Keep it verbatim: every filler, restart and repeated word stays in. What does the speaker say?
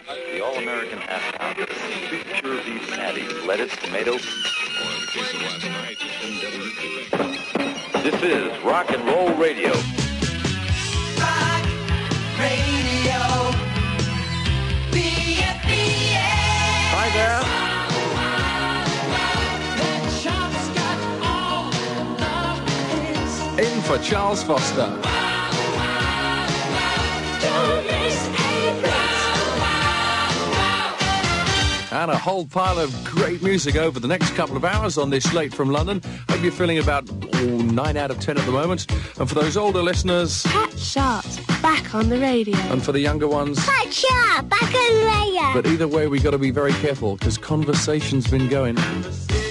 The All-American half pounder, beef pure beef patty, lettuce, tomato. Or in the case of last night, this is Rock and Roll Radio. Rock Radio. B F B S. Hi there. In for Charles Foster. And a whole pile of great music over the next couple of hours on this Late from London. Hope you're feeling about oh, nine out of ten at the moment. And for those older listeners... Cat Sharp's back on the radio. And for the younger ones... Cat Sharp, back on the radio. But either way, we've got to be very careful, because conversation's been going...